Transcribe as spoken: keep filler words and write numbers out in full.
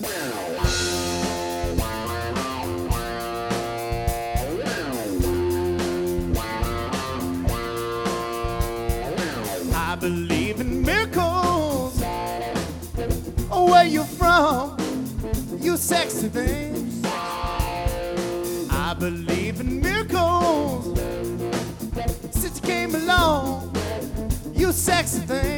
I believe in miracles. Oh, where you from? You sexy thing. I believe in miracles. Since you came along, you sexy thing.